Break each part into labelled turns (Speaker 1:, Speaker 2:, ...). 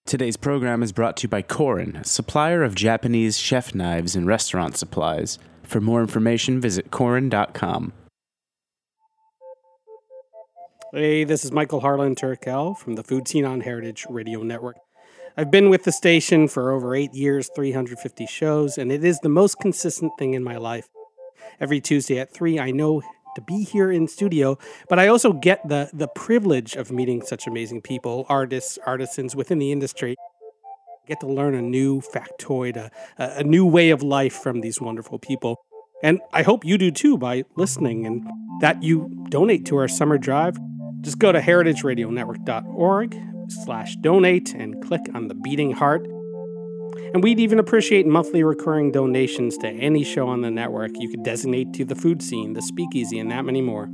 Speaker 1: Today's program is brought to you by Korin, a supplier of Japanese chef knives and restaurant supplies. For more information, visit korin.com.
Speaker 2: Hey, this is Michael Harlan Turkel from the Food Scene on Heritage Radio Network. I've been with the station for over 8 years, 350 shows, and it is the most consistent thing in my life. Every Tuesday at 3, I know to be here in studio, but I also get the privilege of meeting such amazing people, artists, artisans within the industry. I get to learn a new factoid, a new way of life from these wonderful people. And I hope you do too by listening, and that you donate to our summer drive. Just go to heritageradionetwork.org/donate and click on the beating heart. And we'd even appreciate monthly recurring donations to any show on the network you could designate to the Food Scene, the Speakeasy, and that many more.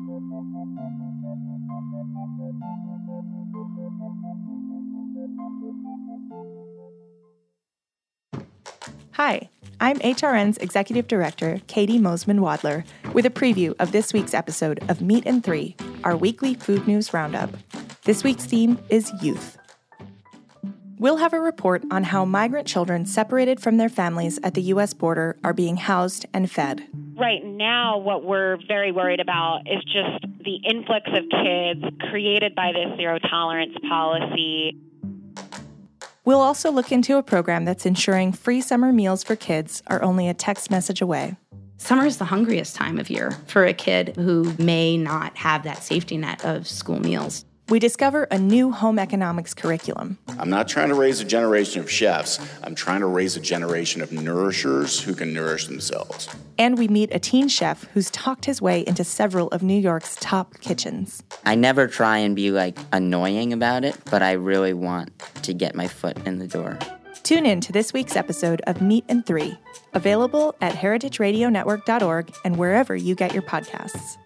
Speaker 3: Hi, I'm HRN's Executive Director, Katie Mosman-Wadler, with a preview of this week's episode of Meat and Three, our weekly food news roundup. This week's theme is youth. We'll have a report on how migrant children separated from their families at the U.S. border are being housed and fed.
Speaker 4: Right now, what we're very worried about is just the influx of kids created by this zero-tolerance policy.
Speaker 3: We'll also look into a program that's ensuring free summer meals for kids are only a text message away.
Speaker 5: Summer is the hungriest time of year for a kid who may not have that safety net of school meals.
Speaker 3: We discover a new home economics curriculum.
Speaker 6: I'm not trying to raise a generation of chefs. I'm trying to raise a generation of nourishers who can nourish themselves.
Speaker 3: And we meet a teen chef who's talked his way into several of New York's top kitchens.
Speaker 7: I never try and be annoying about it, but I really want to get my foot in the door.
Speaker 3: Tune in to this week's episode of Meat and Three, available at heritageradionetwork.org and wherever you get your podcasts.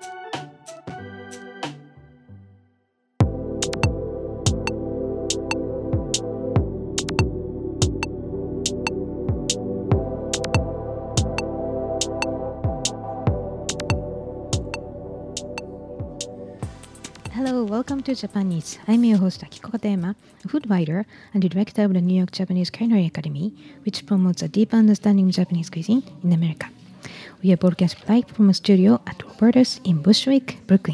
Speaker 8: Hello, welcome to Japanese. I'm your host Akiko Katayama, a food writer and the director of the New York Japanese Culinary Academy, which promotes a deep understanding of Japanese cuisine in America. We are broadcasting live from a studio at Roberta's in Bushwick, Brooklyn.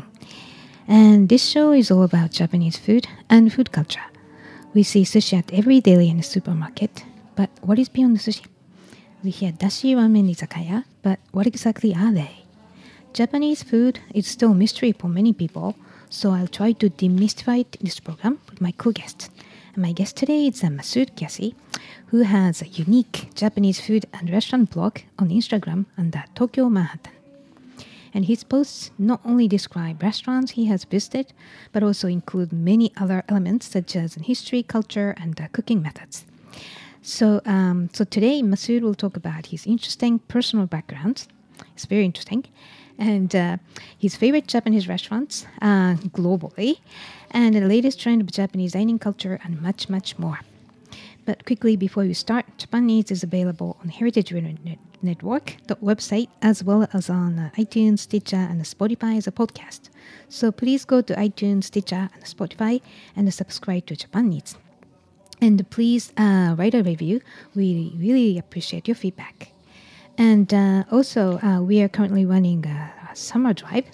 Speaker 8: And this show is all about Japanese food and food culture. We see sushi at every deli in the supermarket, but what is beyond the sushi? We hear dashi ramen izakaya, but what exactly are they? Japanese food is still a mystery for many people, so I'll try to demystify it in this program with my co-guest. And my guest today is Masood Gyasi, who has a unique Japanese food and restaurant blog on Instagram under Tokyo Manhattan. And his posts not only describe restaurants he has visited, but also include many other elements such as history, culture, and cooking methods. So today Masood will talk about his interesting personal background. It's very interesting. And his favorite Japanese restaurants globally, and the latest trend of Japanese dining culture, and much, much more. But quickly before we start, Japanese is available on Heritage Radio Network, the website, as well as on iTunes, Stitcher, and Spotify as a podcast. So please go to iTunes, Stitcher, and Spotify and subscribe to Japanese. And please write a review. We really appreciate your feedback. And also, we are currently running a summer drive,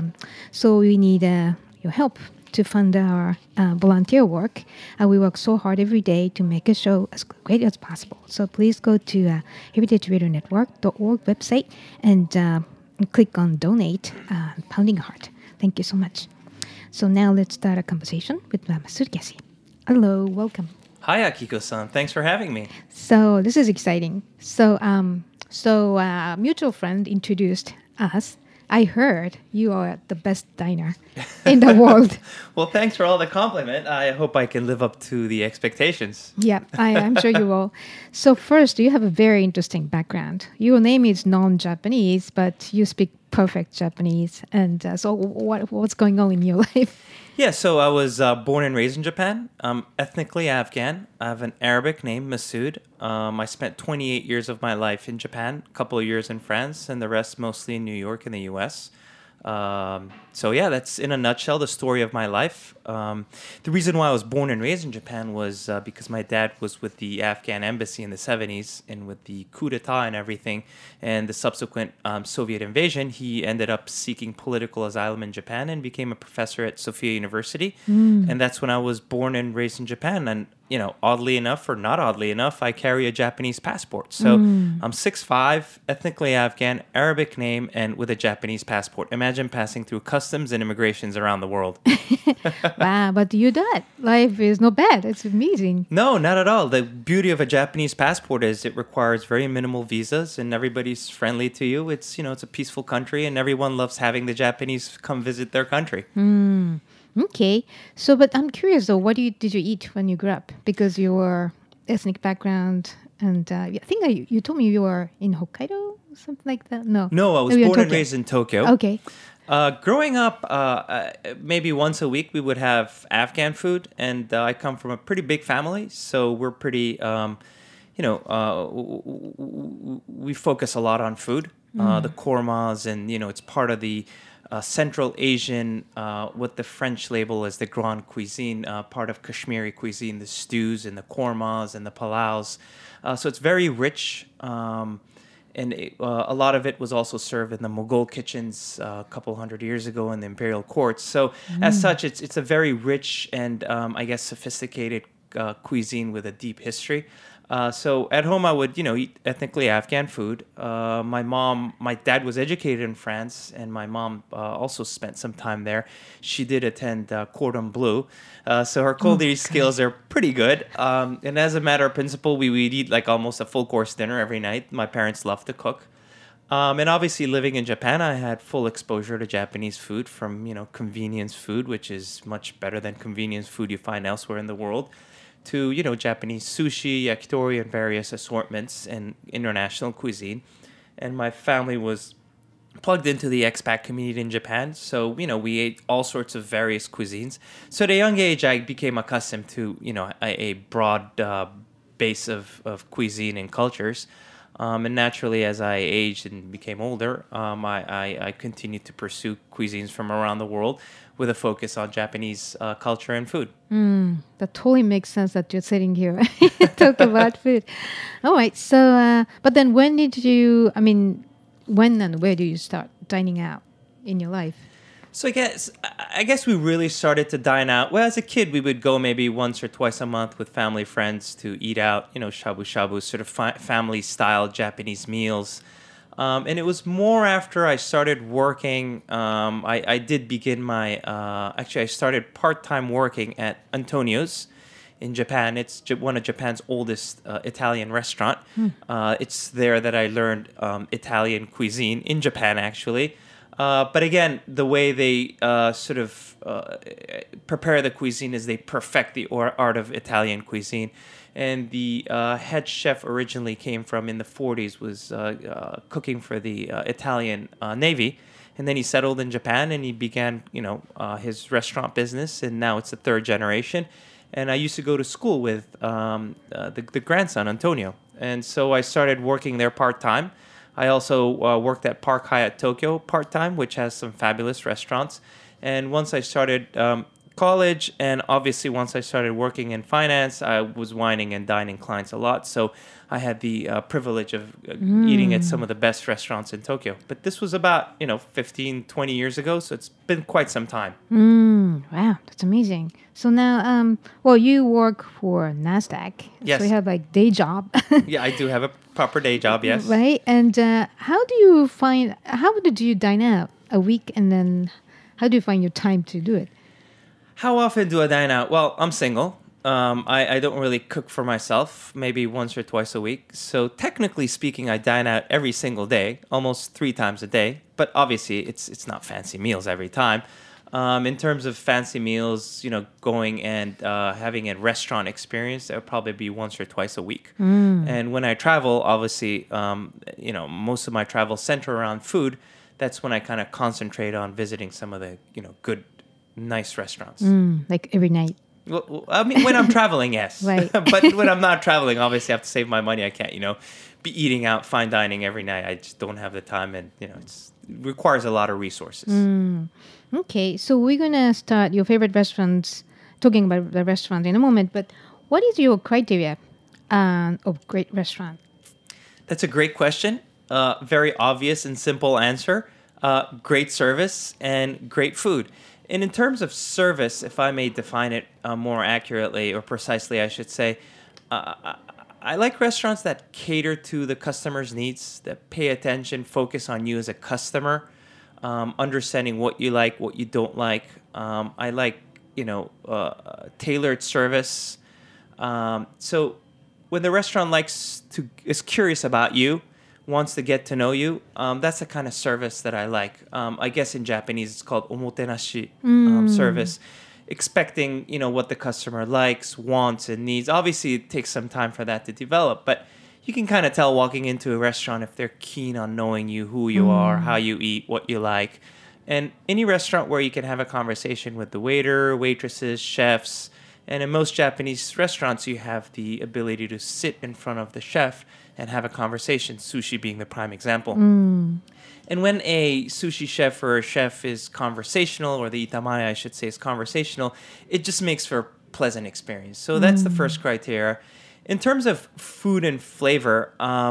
Speaker 8: so we need your help to fund our volunteer work. We work so hard every day to make a show as great as possible. So please go to heritageradionetwork.org website and click on Donate, Pounding Heart. Thank you so much. So now let's start a conversation with Masood Gyasi. Hello, welcome.
Speaker 9: Hi, Akiko-san. Thanks for having me.
Speaker 8: So this is exciting. So a mutual friend introduced us. I heard you are the best diner in the world.
Speaker 9: Well, thanks for all the compliment. I hope I can live up to the expectations.
Speaker 8: Yeah, I'm sure you will. So first, you have a very interesting background. Your name is non-Japanese, but you speak perfect Japanese. And so what's going on in your life?
Speaker 9: Yeah, so I was born and raised in Japan. I'm ethnically Afghan. I have an Arabic name, Masood. I spent 28 years of my life in Japan, a couple of years in France, and the rest mostly in New York in the U.S. So yeah, that's in a nutshell the story of my life. The reason why I was born and raised in Japan was because my dad was with the Afghan embassy in the 70s, and with the coup d'etat and everything, and the subsequent Soviet invasion, he ended up seeking political asylum in Japan and became a professor at Sophia University. And that's when I was born and raised in Japan. And oddly enough, or not oddly enough, I carry a Japanese passport. So I'm 6'5", ethnically Afghan, Arabic name, and with a Japanese passport. Imagine passing through customs and immigrations around the world.
Speaker 8: Wow, but you did. Life is not bad. It's amazing.
Speaker 9: No, not at all. The beauty of a Japanese passport is it requires very minimal visas, and everybody's friendly to you. It's it's a peaceful country, and everyone loves having the Japanese come visit their country.
Speaker 8: Okay. So, but I'm curious though, what did you eat when you grew up? Because your ethnic background, and I think you told me you were in Hokkaido or something like that. No,
Speaker 9: I was born and raised in Tokyo.
Speaker 8: Okay.
Speaker 9: Growing up, maybe once a week we would have Afghan food, and I come from a pretty big family, so we're pretty, we focus a lot on food. The kormas, and it's part of the Central Asian, what the French label as the Grand Cuisine, part of Kashmiri cuisine, the stews and the kormas and the palaus. So it's very rich, and a lot of it was also served in the Mughal kitchens a couple hundred years ago in the imperial courts. So as such, it's a very rich and I guess sophisticated cuisine with a deep history. So at home I would, eat ethnically Afghan food. My dad was educated in France, and my mom also spent some time there. She did attend Cordon Bleu, so her culinary skills are pretty good. And as a matter of principle, we would eat like almost a full course dinner every night. My parents loved to cook. And obviously living in Japan, I had full exposure to Japanese food, from, convenience food, which is much better than convenience food you find elsewhere in the world, to, Japanese sushi, yakitori, and various assortments and international cuisine. And my family was plugged into the expat community in Japan, so, we ate all sorts of various cuisines. So at a young age, I became accustomed to, a broad base of cuisine and cultures. And naturally, as I aged and became older, I continued to pursue cuisines from around the world with a focus on Japanese culture and food.
Speaker 8: That totally makes sense that you're sitting here talk about food. All right. So, but then when and where do you start dining out in your life?
Speaker 9: So I guess we really started to dine out. Well, as a kid, we would go maybe once or twice a month with family friends to eat out, shabu-shabu, sort of family-style Japanese meals. And it was more after I started working. I did begin I started part-time working at Antonio's in Japan. It's one of Japan's oldest Italian restaurant. It's there that I learned Italian cuisine in Japan, actually. But again, the way they prepare the cuisine is they perfect the art of Italian cuisine. And the head chef originally came from, in the 40s, was cooking for the Italian Navy. And then he settled in Japan, and he began, his restaurant business. And now it's the third generation. And I used to go to school with the grandson, Antonio. And so I started working there part-time. I also worked at Park Hyatt Tokyo part-time, which has some fabulous restaurants. And once I started college, and obviously once I started working in finance, I was wining and dining clients a lot. So I had the privilege of eating at some of the best restaurants in Tokyo. But this was about, 15, 20 years ago. So it's been quite some time.
Speaker 8: Wow, that's amazing. So now, you work for NASDAQ.
Speaker 9: Yes.
Speaker 8: So you have like day job.
Speaker 9: Yeah, I do have a proper day job, yes.
Speaker 8: Right. And how did you dine out a week, and then how do you find your time to do it?
Speaker 9: How often do I dine out? Well, I'm single. I don't really cook for myself, maybe once or twice a week. So technically speaking, I dine out every single day, almost 3 times a day. But obviously, it's not fancy meals every time. In terms of fancy meals, going and having a restaurant experience, that would probably be once or twice a week. And when I travel, obviously, most of my travel center around food. That's when I kind of concentrate on visiting some of the, good, nice restaurants.
Speaker 8: Like every night.
Speaker 9: Well, I mean, when I'm traveling, yes.
Speaker 8: Right.
Speaker 9: But when I'm not traveling, obviously I have to save my money. I can't, be eating out, fine dining every night. I just don't have the time, and, requires a lot of resources.
Speaker 8: Okay, so we're gonna start your favorite restaurants, talking about the restaurant in a moment. But what is your criteria of great restaurant?
Speaker 9: That's a great question. Very obvious and simple answer. Great service and great food. And in terms of service, if I may define it more accurately or precisely, I should say, I like restaurants that cater to the customer's needs, that pay attention, focus on you as a customer, understanding what you like, what you don't like. I like, tailored service. So when the restaurant is curious about you, wants to get to know you, that's the kind of service that I like. I guess in Japanese it's called omotenashi service, expecting what the customer likes, wants, and needs. Obviously, it takes some time for that to develop, but you can kind of tell walking into a restaurant if they're keen on knowing you, who you are, how you eat, what you like. And any restaurant where you can have a conversation with the waiter, waitresses, chefs, and in most Japanese restaurants, you have the ability to sit in front of the chef and have a conversation, sushi being the prime example. And when a sushi chef or a chef is conversational, or the itamae, I should say, is conversational, it just makes for a pleasant experience. So that's the first criteria. In terms of food and flavor,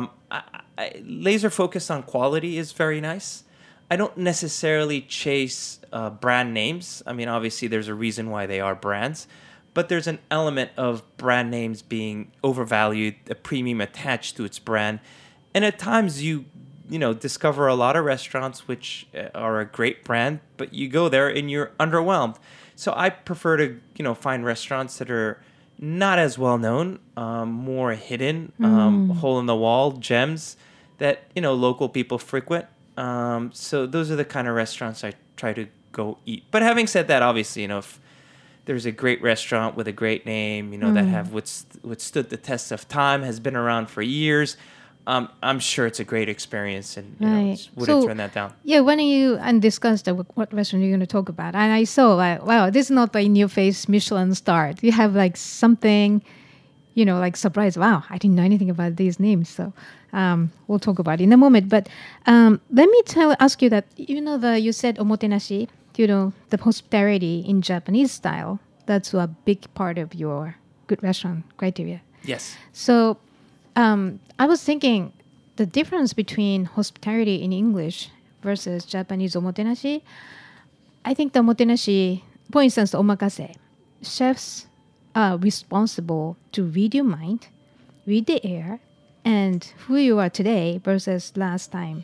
Speaker 9: laser focus on quality is very nice. I don't necessarily chase brand names. I mean, obviously, there's a reason why they are brands. But there's an element of brand names being overvalued, a premium attached to its brand. And at times you discover a lot of restaurants which are a great brand, but you go there and you're underwhelmed. So I prefer to, find restaurants that are not as well known, more hidden, hole in the wall, gems that, local people frequent. So those are the kind of restaurants I try to go eat. But having said that, obviously, if there's a great restaurant with a great name, that have withstood the test of time, has been around for years. I'm sure it's a great experience, and wouldn't turn that down.
Speaker 8: Yeah, when you discussed what restaurant you're going to talk about, and I saw wow, this is not the in-your-face Michelin star. You have something, surprise. Wow, I didn't know anything about these names. So we'll talk about it in a moment. But let me ask you that you said omotenashi. The hospitality in Japanese style, that's a big part of your good restaurant criteria.
Speaker 9: Yes.
Speaker 8: So I was thinking the difference between hospitality in English versus Japanese omotenashi. I think the omotenashi, for instance, omakase, chefs are responsible to read your mind, read the air, and who you are today versus last time.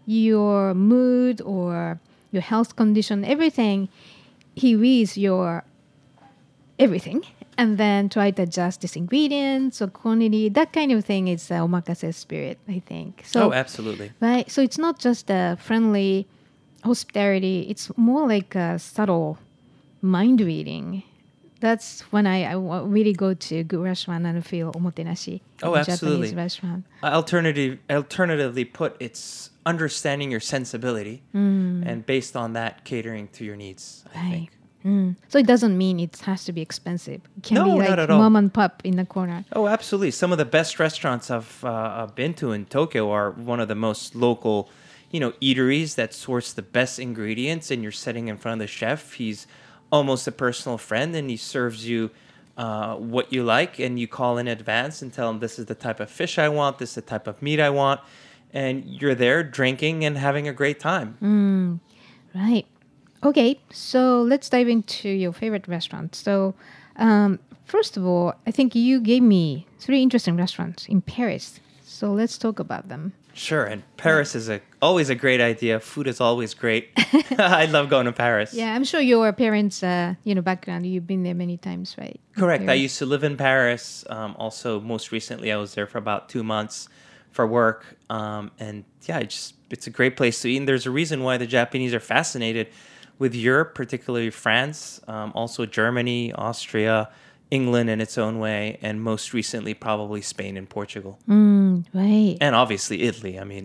Speaker 8: Your mood or your health condition, everything, he reads your everything and then try to adjust these ingredients or quantity. That kind of thing is omakase spirit, I think. So,
Speaker 9: absolutely.
Speaker 8: Right. So it's not just a friendly hospitality. It's more like a subtle mind reading. That's when I really go to a good restaurant and feel omotenashi.
Speaker 9: Absolutely.
Speaker 8: Japanese restaurant.
Speaker 9: Alternatively put, it's understanding your sensibility and based on that catering to your needs, I think.
Speaker 8: So it doesn't mean it has to be expensive. It can be
Speaker 9: not at all.
Speaker 8: Mom and pop in the corner.
Speaker 9: Oh, absolutely. Some of the best restaurants I've been to in Tokyo are one of the most local, eateries that source the best ingredients, and you're sitting in front of the chef. He's almost a personal friend, and he serves you what you like, and you call in advance and tell him, this is the type of fish I want, this is the type of meat I want, and you're there drinking and having a great time.
Speaker 8: Right. Okay, so let's dive into your favorite restaurant. So first of all, I think you gave me 3 interesting restaurants in Paris. So let's talk about them.
Speaker 9: Sure, and Paris is always a great idea. Food is always great. I love going to Paris.
Speaker 8: Yeah, I'm sure your parents, background, you've been there many times, right?
Speaker 9: Correct. I used to live in Paris. Also, most recently, I was there for about 2 months for work. And yeah, it's a great place to eat. And there's a reason why the Japanese are fascinated with Europe, particularly France, also Germany, Austria, England in its own way, and most recently probably Spain and Portugal.
Speaker 8: Right.
Speaker 9: And obviously Italy. I mean,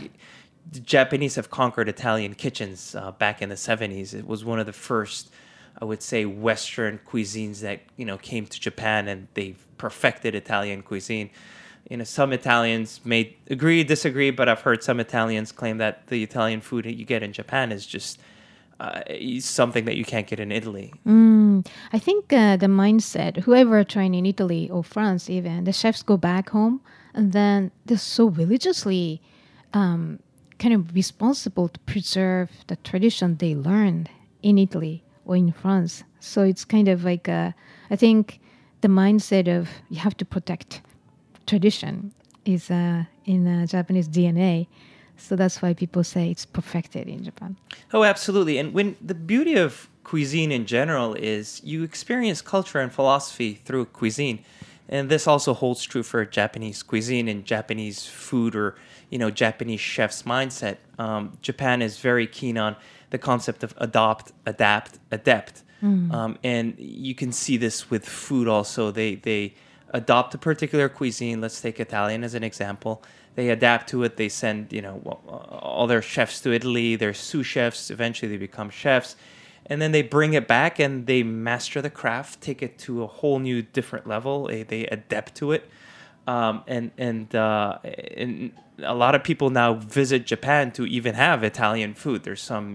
Speaker 9: the Japanese have conquered Italian kitchens back in the 70s. It was one of the first, I would say, Western cuisines that, came to Japan, and they've perfected Italian cuisine. some Italians may agree, disagree, but I've heard some Italians claim that the Italian food that you get in Japan is just something that you can't get in Italy.
Speaker 8: I think the mindset, whoever trying in Italy or France even, the chefs go back home and then they're so religiously kind of responsible to preserve the tradition they learned in Italy or in France. So it's kind of like, I think the mindset of you have to protect tradition is in Japanese DNA. So that's why people say it's perfected in Japan.
Speaker 9: Oh, absolutely. And when the beauty of cuisine in general is you experience culture and philosophy through cuisine. And this also holds true for Japanese cuisine and Japanese food or, Japanese chef's mindset. Japan is very keen on the concept of adopt, adapt, adept. And you can see this with food also. They adopt a particular cuisine. Let's take Italian as an example. They adapt to it. They send, all their chefs to Italy. They're sous chefs. Eventually they become chefs. And then they bring it back and they master the craft, take it to a whole new different level. They adapt to it. And a lot of people now visit Japan to even have Italian food. There's some,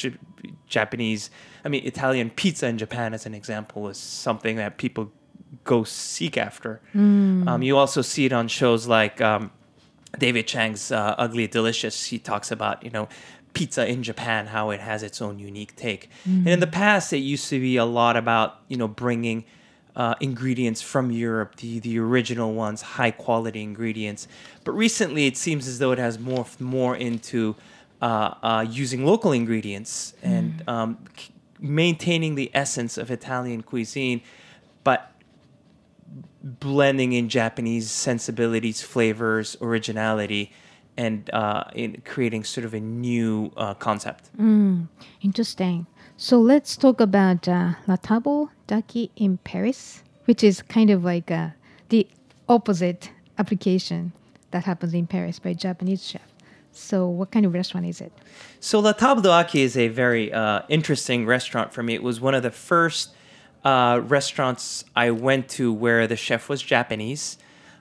Speaker 9: Italian pizza in Japan, as an example, is something that people go seek after. You also see it on shows like David Chang's Ugly Delicious. He talks about, pizza in Japan, how it has its own unique take. And in the past, it used to be a lot about, bringing ingredients from Europe, the original ones, high quality ingredients. But recently, it seems as though it has morphed more into using local ingredients and maintaining the essence of Italian cuisine, but blending in Japanese sensibilities, flavors, originality, and in creating sort of a new concept.
Speaker 8: Interesting. So let's talk about La Table d'Aki in Paris, which is kind of like the opposite application that happens in Paris by a Japanese chef. So what kind of restaurant is it?
Speaker 9: So La Table d'Aki is a very interesting restaurant for me. It was one of the first restaurants I went to where the chef was Japanese.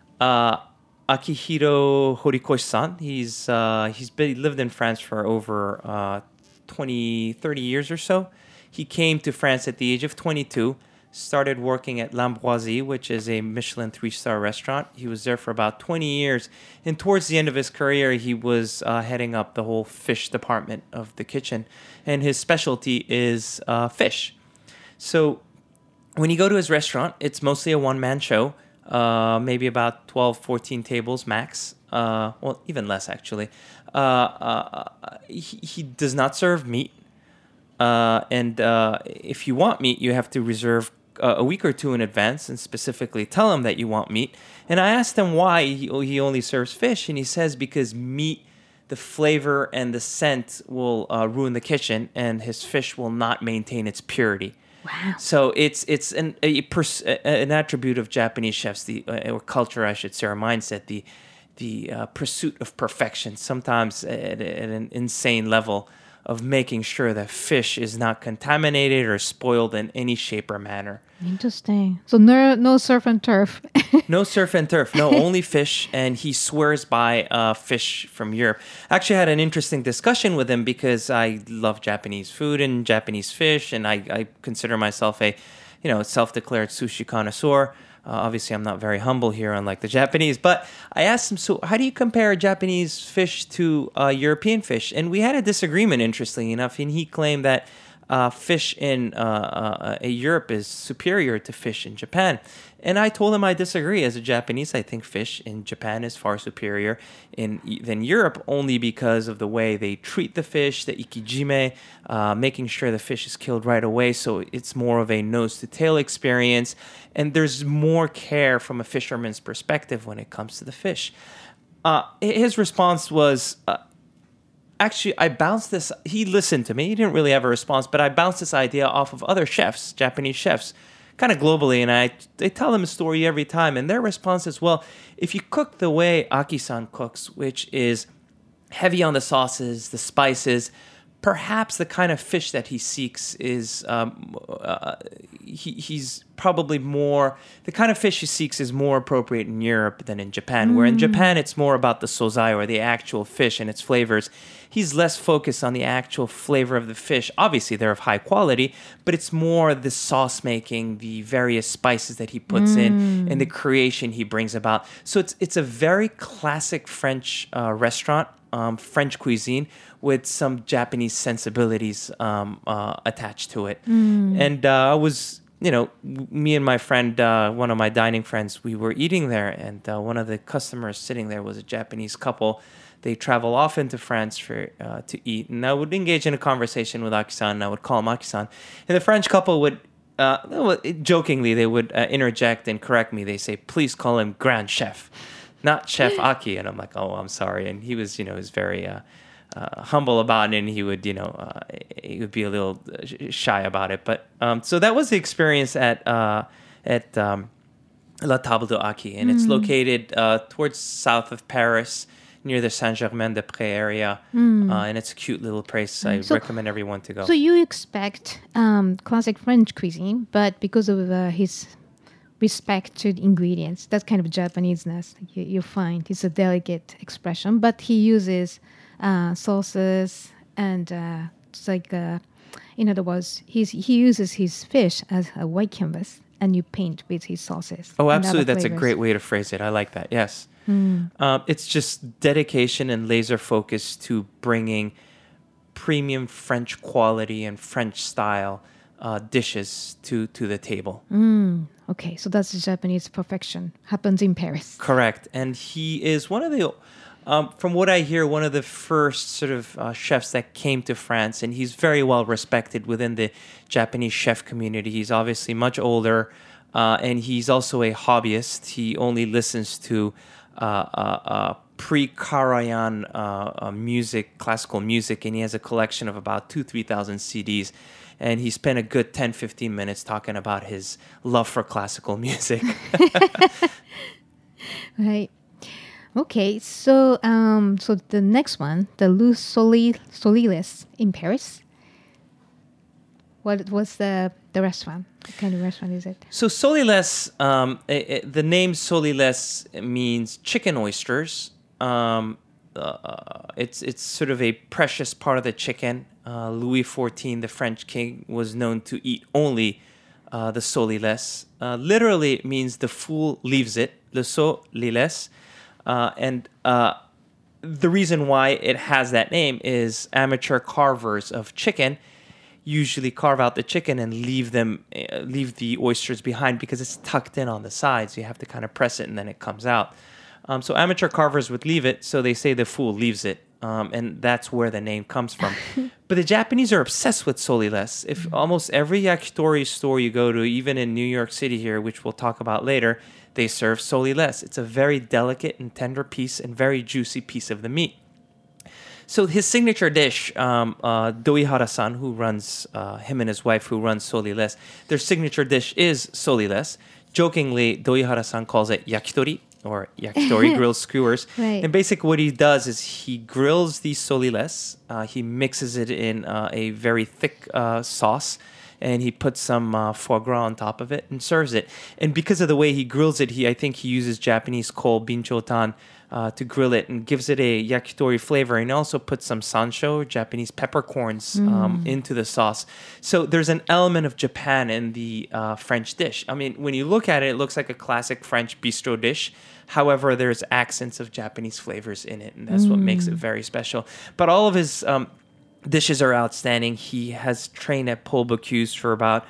Speaker 9: Akihiro Horikoshi-san. He's lived in France for over 30 years or so. He came to France at the age of 22, started working at L'Ambroisie, which is a Michelin 3-star restaurant. He was there for about 20 years. And towards the end of his career, he was heading up the whole fish department of the kitchen. And his specialty is fish. So when you go to his restaurant, it's mostly a one-man show. Maybe about 12, 14 tables max. Well, even less, actually. He does not serve meat. And if you want meat, you have to reserve a week or two in advance and specifically tell him that you want meat. And I asked him why he only serves fish. And he says because meat, the flavor and the scent will ruin the kitchen, and his fish will not maintain its purity.
Speaker 8: Wow.
Speaker 9: So it's an attribute of Japanese chefs, or culture, I should say, or mindset, the pursuit of perfection, sometimes at an insane level of making sure that fish is not contaminated or spoiled in any shape or manner.
Speaker 8: Interesting. So no surf and turf.
Speaker 9: No surf and turf. No, only fish. And he swears by fish from Europe. I actually had an interesting discussion with him because I love Japanese food and Japanese fish, and I consider myself a self-declared sushi connoisseur. Obviously, I'm not very humble here, unlike the Japanese. But I asked him, so how do you compare Japanese fish to European fish? And we had a disagreement, interestingly enough. And he claimed that fish in Europe is superior to fish in Japan. And I told him I disagree. As a Japanese, I think fish in Japan is far superior than Europe, only because of the way they treat the fish, the ikijime, making sure the fish is killed right away. So it's more of a nose-to-tail experience. And there's more care from a fisherman's perspective when it comes to the fish. His response was... Actually, I bounced this. He listened to me. He didn't really have a response, but I bounced this idea off of other chefs, Japanese chefs, kind of globally. And I tell them a story every time. And their response is, well, if you cook the way Aki-san cooks, which is heavy on the sauces, the spices, perhaps the kind of fish that he seeks is he's probably more the kind of fish he seeks is more appropriate in Europe than in Japan. Where in Japan it's more about the sozai or the actual fish and its flavors. He's less focused on the actual flavor of the fish. Obviously, they're of high quality, but it's more the sauce making, the various spices that he puts in, and the creation he brings about. So it's a very classic French restaurant, French cuisine, with some Japanese sensibilities attached to it. And I was, me and my friend, one of my dining friends, we were eating there, and one of the customers sitting there was a Japanese couple. They travel often to France to eat, and I would engage in a conversation with Aki-san, and I would call him Aki-san. And the French couple would, jokingly, they would interject and correct me. They say, please call him Grand Chef, not Chef Aki. And I'm like, oh, I'm sorry. And he was, was very humble about it, and he would be a little shy about it. But so that was the experience at La Table de Aki, and it's located towards south of Paris, near the Saint-Germain-des-Prés area, and it's a cute little place. I recommend everyone to go.
Speaker 8: So you expect classic French cuisine, but because of his respect to the ingredients, that kind of Japanese-ness you find. It's a delicate expression, but he uses sauces and it's like, in other words, he uses his fish as a white canvas, and you paint with his sauces.
Speaker 9: Oh, absolutely. That's a great way to phrase it. I like that. Yes. It's just dedication and laser focus to bringing premium French quality and French style dishes to the table.
Speaker 8: Okay, so that's the Japanese perfection. Happens in Paris.
Speaker 9: Correct. And he is one of the, from what I hear, one of the first sort of chefs that came to France, and he's very well respected within the Japanese chef community. He's obviously much older, and he's also a hobbyist. He only listens to pre-Karajan music, classical music, and he has a collection of about 3,000 CDs. And he spent a good 10-15 minutes talking about his love for classical music.
Speaker 8: Right. Okay, so so the next one, the Lus Soliles in Paris. What's the restaurant? What kind of restaurant is it?
Speaker 9: So Soliles, the name Soliles means chicken oysters. It's sort of a precious part of the chicken. Louis XIV, the French king, was known to eat only the Soliles. Literally, it means the fool leaves it, le Soliles. And the reason why it has that name is amateur carvers of chicken usually carve out the chicken and leave the oysters behind because it's tucked in on the sides. You have to kind of press it and then it comes out. So amateur carvers would leave it, so they say the fool leaves it. And that's where the name comes from. But the Japanese are obsessed with Soliles. If almost every yakitori store you go to, even in New York City here, which we'll talk about later, they serve Soliles. It's a very delicate and tender piece and very juicy piece of the meat. So his signature dish, Doihara-san, who runs, him and his wife who runs Soliles, their signature dish is Soliles. Jokingly, Doihara-san calls it yakitori, or yakitori, grilled skewers.
Speaker 8: Right.
Speaker 9: And basically what he does is he grills these Soliles, he mixes it in a very thick sauce, and he puts some foie gras on top of it and serves it. And because of the way he grills it, I think he uses Japanese coal, binchotan, to grill it and gives it a yakitori flavor, and also puts some sansho, Japanese peppercorns, into the sauce. So there's an element of Japan in the French dish. I mean, when you look at it, it looks like a classic French bistro dish. However, there's accents of Japanese flavors in it, and that's what makes it very special. But all of his dishes are outstanding. He has trained at Paul Bocuse for about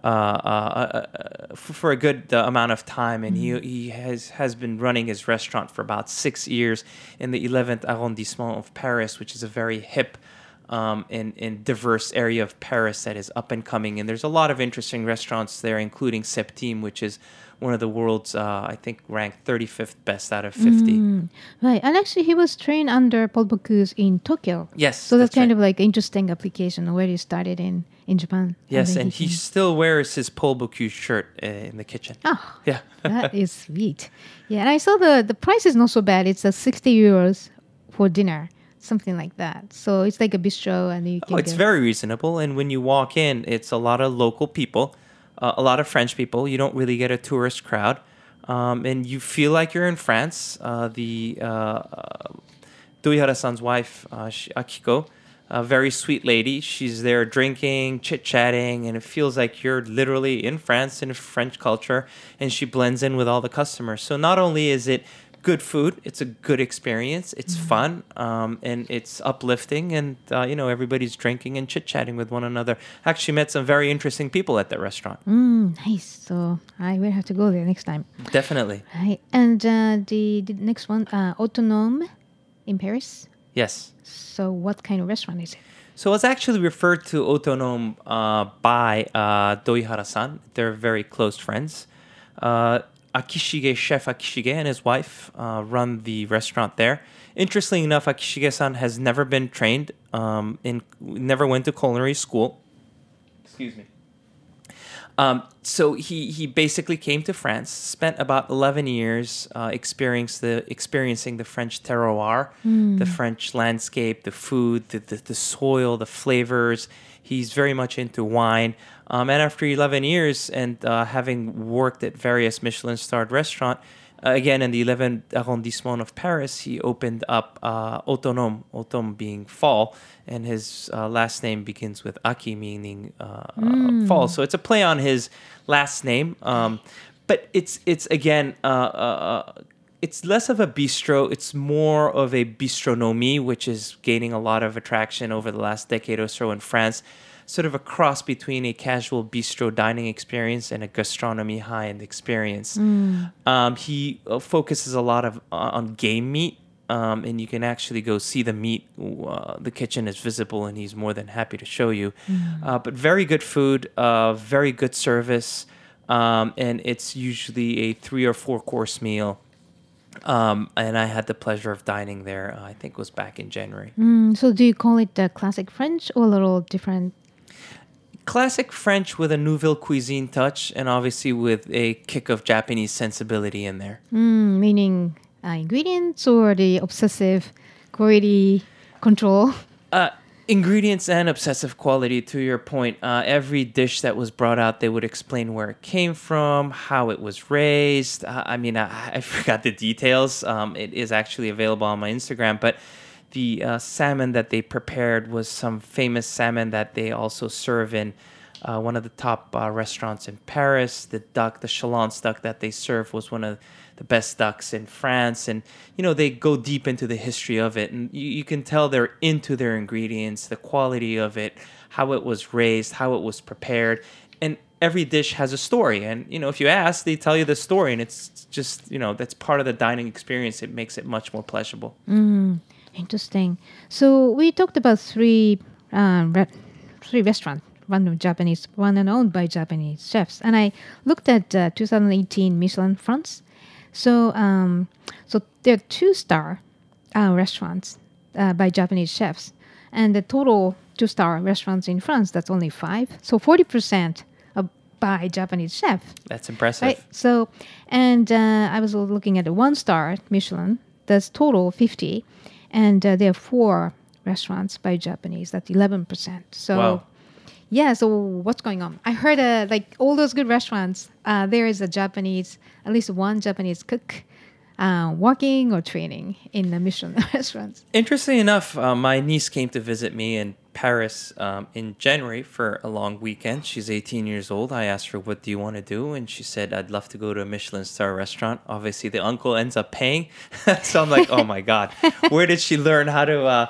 Speaker 9: for a good amount of time, and he has been running his restaurant for about 6 years in the 11th arrondissement of Paris, which is a very hip and diverse area of Paris that is up and coming. And there's a lot of interesting restaurants there, including Septime, which is one of the world's, I think, ranked 35th best out of 50.
Speaker 8: Right. And actually, he was trained under Paul Bocuse in Tokyo.
Speaker 9: Yes.
Speaker 8: So that's kind of like interesting application where he started in Japan.
Speaker 9: Yes, and he still wears his Paul Bocuse shirt in the kitchen.
Speaker 8: Oh,
Speaker 9: yeah.
Speaker 8: That is sweet. Yeah, and I saw the price is not so bad. It's 60 euros for dinner. something like that. So it's like a bistro, and you can.
Speaker 9: Oh, it's very reasonable. And when you walk in, it's a lot of local people, a lot of French people. You don't really get a tourist crowd. And you feel like you're in France. Doihara-san's wife, Akiko, a very sweet lady. She's there drinking, chit-chatting, and it feels like you're literally in France, in French culture, and she blends in with all the customers. So not only is it good food, it's a good experience, it's fun, and it's uplifting, and everybody's drinking and chit-chatting with one another. Actually met some very interesting people at that restaurant.
Speaker 8: Nice. So I will have to go there next time.
Speaker 9: Definitely.
Speaker 8: Right. And the next one, Autonome in Paris.
Speaker 9: Yes.
Speaker 8: So what kind of restaurant is it?
Speaker 9: So it's actually referred to Autonome by Doihara-san. They're very close friends. Chef Akishige and his wife run the restaurant there. Interestingly enough, Akishige-san has never been trained, never went to culinary school. Excuse me. So he basically came to France, spent about 11 years experiencing the French terroir, the French landscape, the food, the soil, the flavors. He's very much into wine. And after 11 years and having worked at various Michelin-starred restaurants, again in the 11th arrondissement of Paris, he opened up Autonome, automne being fall, and his last name begins with Aki, meaning fall. So it's a play on his last name. But it's again, it's less of a bistro. It's more of a bistronomie, which is gaining a lot of attraction over the last decade or so in France. Sort of a cross between a casual bistro dining experience and a gastronomy high-end experience. He focuses a lot on game meat, and you can actually go see the meat. The kitchen is visible, and he's more than happy to show you. But very good food, very good service, and it's usually a 3 or 4 course meal. And I had the pleasure of dining there. I think it was back in January.
Speaker 8: So do you call it classic French or a little different?
Speaker 9: Classic French with a nouvelle cuisine touch, and obviously with a kick of Japanese sensibility in there.
Speaker 8: Meaning ingredients or the obsessive quality control?
Speaker 9: Ingredients and obsessive quality, to your point. Every dish that was brought out, they would explain where it came from, how it was raised. I forgot the details. It is actually available on my Instagram, but the salmon that they prepared was some famous salmon that they also serve in one of the top restaurants in Paris. The Chalons duck that they serve was one of the best ducks in France. And, they go deep into the history of it. And you can tell they're into their ingredients, the quality of it, how it was raised, how it was prepared. And every dish has a story. And, if you ask, they tell you the story. And it's just, that's part of the dining experience. It makes it much more pleasurable.
Speaker 8: Interesting. So we talked about three restaurants, one of Japanese, one and owned by Japanese chefs. And I looked at 2018 Michelin France. So there are 2-star restaurants by Japanese chefs. And the total 2-star restaurants in France, that's only 5. So 40% by Japanese chef.
Speaker 9: That's impressive.
Speaker 8: Right? So, and I was looking at the 1-star Michelin, that's total 50. And there are 4 restaurants by Japanese. That's 11%. So,
Speaker 9: wow.
Speaker 8: Yeah. So what's going on? I heard all those good restaurants. There is at least one Japanese cook working or training in the Michelin restaurants.
Speaker 9: Interesting enough, my niece came to visit me in Paris in January for a long weekend. She's 18 years old. I asked her, what do you want to do? And she said, I'd love to go to a Michelin star restaurant. Obviously, the uncle ends up paying. So I'm like, oh my God, where did she learn how to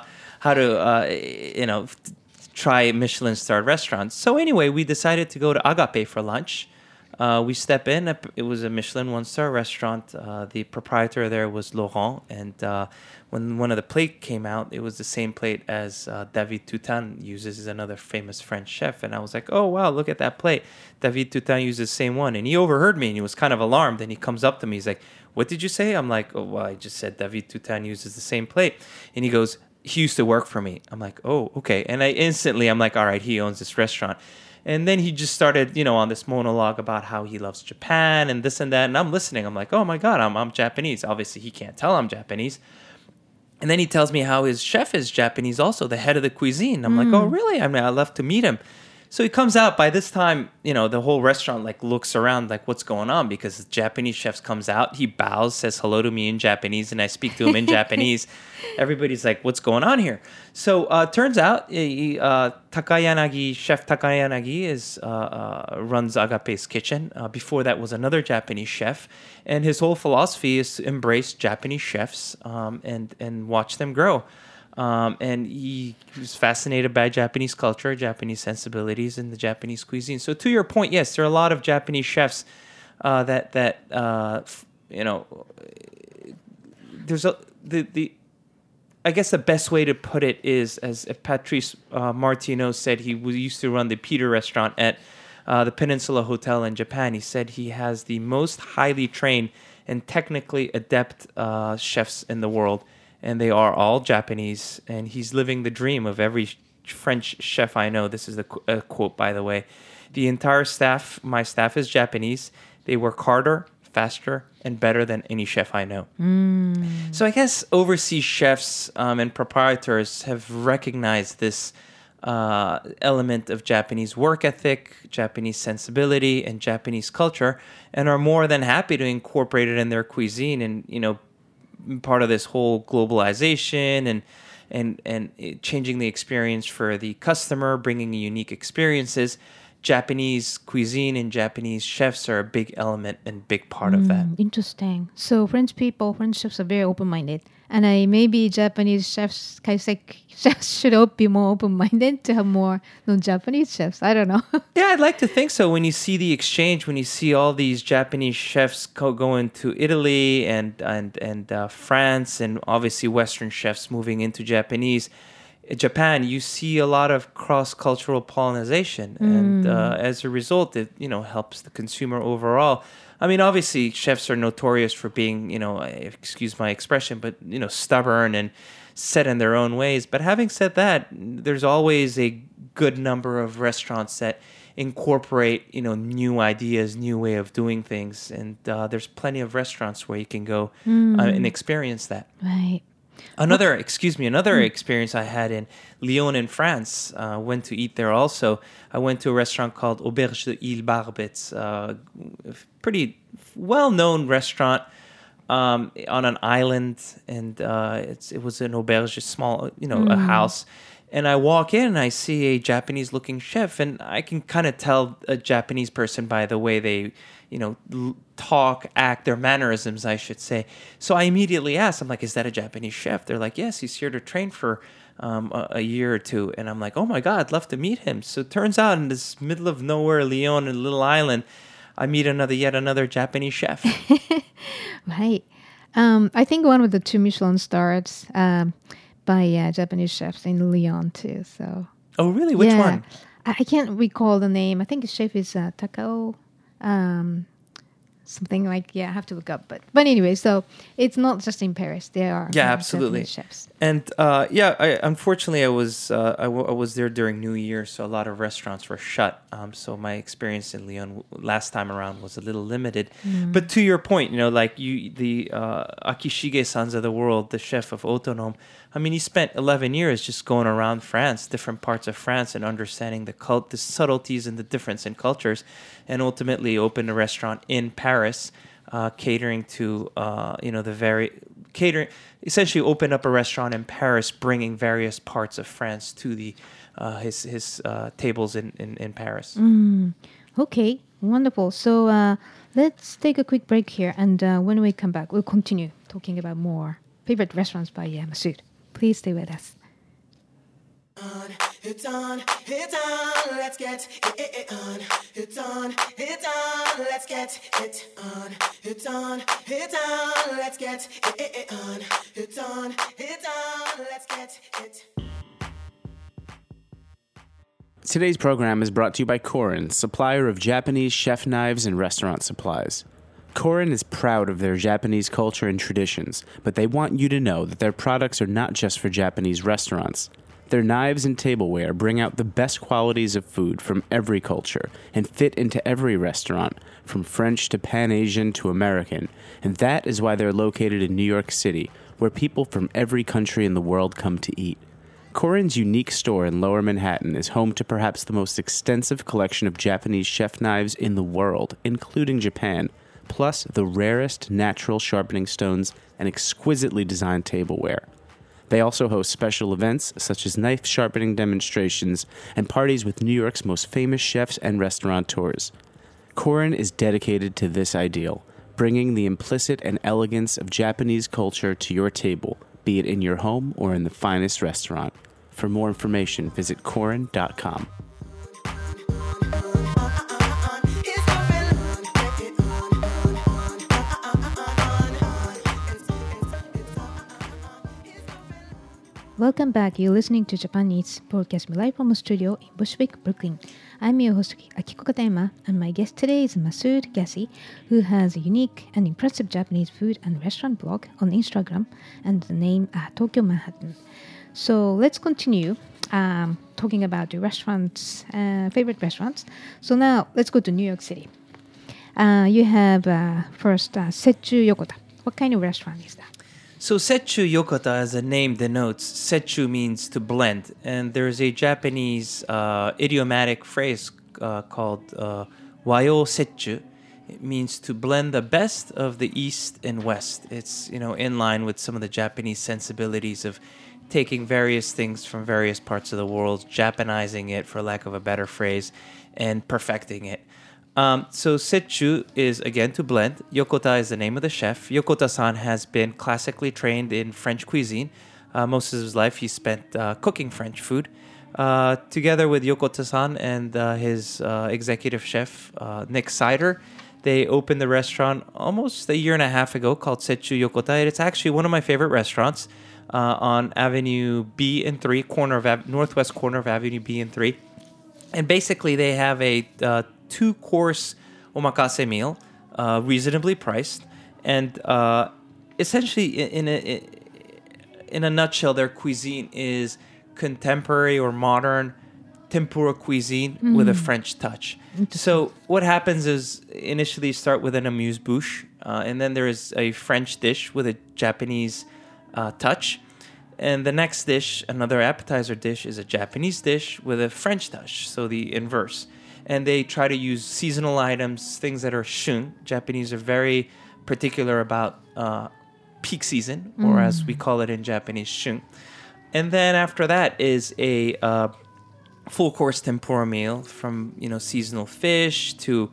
Speaker 9: try Michelin starred restaurants? So anyway, we decided to go to Agape for lunch. We step in. It was a Michelin 1-star restaurant. The proprietor there was Laurent. And when one of the plate came out, it was the same plate as David Toutan uses, is another famous French chef. And I was like, oh, wow, look at that plate. David Toutan uses the same one. And he overheard me, and he was kind of alarmed. And he comes up to me. He's like, what did you say? I'm like, oh, well, I just said David Toutan uses the same plate. And he goes, he used to work for me. I'm like, oh, okay. And I'm like, all right, he owns this restaurant. And then he just started, on this monologue about how he loves Japan and this and that. And I'm listening. I'm like, oh my God, I'm Japanese. Obviously, he can't tell I'm Japanese. And then he tells me how his chef is Japanese also, the head of the cuisine. I'm like, oh, really? I mean, I'd love to meet him. So he comes out. By this time, the whole restaurant like looks around like, what's going on? Because the Japanese chef comes out. He bows, says hello to me in Japanese, and I speak to him in Japanese. Everybody's like, what's going on here? So turns out Takayanagi, Chef Takayanagi runs Agape's kitchen. Before that was another Japanese chef. And his whole philosophy is to embrace Japanese chefs and watch them grow. And he was fascinated by Japanese culture, Japanese sensibilities, and the Japanese cuisine. So to your point, yes, there are a lot of Japanese chefs there's I guess the best way to put it is, as Patrice Martineau said, he used to run the Peter restaurant at the Peninsula Hotel in Japan. He said he has the most highly trained and technically adept chefs in the world. And they are all Japanese, and he's living the dream of every French chef I know. This is a quote, by the way. The entire staff, my staff is Japanese. They work harder, faster, and better than any chef I know. So I guess overseas chefs and proprietors have recognized this element of Japanese work ethic, Japanese sensibility, and Japanese culture, and are more than happy to incorporate it in their cuisine and, part of this whole globalization and changing the experience for the customer, bringing unique experiences. Japanese cuisine and Japanese chefs are a big element and big part of that.
Speaker 8: Interesting. So French chefs are very open-minded. And maybe Japanese chefs, chefs should be more open-minded to have more non-Japanese chefs. I don't know.
Speaker 9: Yeah, I'd like to think so. When you see the exchange, when you see all these Japanese chefs going to Italy and France, and obviously Western chefs moving into Japan, you see a lot of cross-cultural pollination, and as a result, it helps the consumer overall. I mean, obviously, chefs are notorious for being, excuse my expression, but stubborn and set in their own ways. But having said that, there's always a good number of restaurants that incorporate, new ideas, new way of doing things, and there's plenty of restaurants where you can go and experience that.
Speaker 8: Right.
Speaker 9: Another experience I had in Lyon in France, went to eat there also. I went to a restaurant called Auberge de Ile Barbe. It's a pretty well-known restaurant on an island, and it was an auberge, a small, a house. And I walk in and I see a Japanese-looking chef, and I can kind of tell a Japanese person by the way they, talk, act, their mannerisms, I should say. So I immediately asked, I'm like, is that a Japanese chef? They're like, yes, he's here to train for a year or two. And I'm like, oh my God, I'd love to meet him. So it turns out in this middle of nowhere, Lyon, a little island, I meet yet another Japanese chef.
Speaker 8: Right. I think one of the 2 Michelin stars by Japanese chefs in Lyon too. So.
Speaker 9: Oh, really? Which one?
Speaker 8: I can't recall the name. I think the chef is Takao. Something like, I have to look up. But anyway, so it's not just in Paris. There are
Speaker 9: absolutely
Speaker 8: chefs.
Speaker 9: And unfortunately, I was there during New Year, so a lot of restaurants were shut. So my experience in Lyon last time around was a little limited. But to your point, the Akishige-sans of the world, the chef of Autonome, I mean, he spent 11 years just going around France, different parts of France, and understanding the subtleties and the difference in cultures, and ultimately opened a restaurant in Paris, catering to essentially opened up a restaurant in Paris, bringing various parts of France to the his tables in Paris.
Speaker 8: Okay, wonderful. So let's take a quick break here, and when we come back, we'll continue talking about more favorite restaurants by Masood. Please stay with us.
Speaker 10: It's on, let's get it on. It's on, let's get it on. It's on, let's get it on. It's on, let's get it.
Speaker 1: Today's program is brought to you by Korin, supplier of Japanese chef knives and restaurant supplies. Korin is proud of their Japanese culture and traditions, but they want you to know that their products are not just for Japanese restaurants. Their knives and tableware bring out the best qualities of food from every culture and fit into every restaurant, from French to Pan-Asian to American, and that is why they're located in New York City, where people from every country in the world come to eat. Korin's unique store in Lower Manhattan is home to perhaps the most extensive collection of Japanese chef knives in the world, including Japan, plus the rarest natural sharpening stones and exquisitely designed tableware. They also host special events such as knife sharpening demonstrations and parties with New York's most famous chefs and restaurateurs. Korin is dedicated to this ideal, bringing the implicit and elegance of Japanese culture to your table, be it in your home or in the finest restaurant. For more information, visit Korin.com.
Speaker 8: Welcome back. You're listening to Japan Eats, broadcast live from a studio in Bushwick, Brooklyn. I'm your host, Akiko Katayama, and my guest today is Masood Gassi, who has a unique and impressive Japanese food and restaurant blog on Instagram and the name Tokyo Manhattan. So let's continue talking about your restaurants, favorite restaurants. So now let's go to New York City. You have first Setchu Yokota. What kind of restaurant is that?
Speaker 9: So Setchu Yokota, as the name denotes, Setchu means to blend. And there's a Japanese idiomatic phrase called Wayo Setchu. It means to blend the best of the East and West. It's, in line with some of the Japanese sensibilities of taking various things from various parts of the world, Japanizing it, for lack of a better phrase, and perfecting it. So Setchu is, again, to blend. Yokota is the name of the chef. Yokota-san has been classically trained in French cuisine. Most of his life he spent cooking French food. Together with Yokota-san and his executive chef, Nick Sider, they opened the restaurant almost a year and a half ago called Setchu Yokota. It's actually one of my favorite restaurants on Avenue B and 3, northwest corner of Avenue B and 3. And basically they have a 2-course omakase meal, reasonably priced, and essentially, in a nutshell, their cuisine is contemporary or modern tempura cuisine with a French touch. So what happens is initially you start with an amuse-bouche, and then there is a French dish with a Japanese touch. And the next dish, another appetizer dish, is a Japanese dish with a French touch, so the inverse. And they try to use seasonal items, things that are shun. Japanese are very particular about peak season, or as we call it in Japanese, shun. And then after that is a full-course tempura meal from, seasonal fish to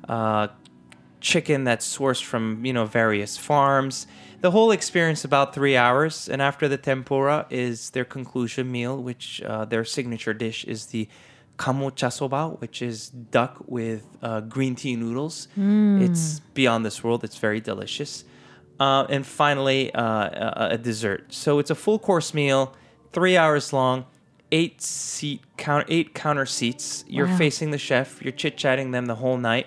Speaker 9: chicken that's sourced from, various farms. The whole experience about 3 hours. And after the tempura is their conclusion meal, which their signature dish is the kamocha soba, which is duck with green tea noodles. It's beyond this world. It's very delicious. And finally, a dessert. So it's a full course meal, 3 hours long, 8 counter seats. You're facing the chef. You're chit-chatting them the whole night.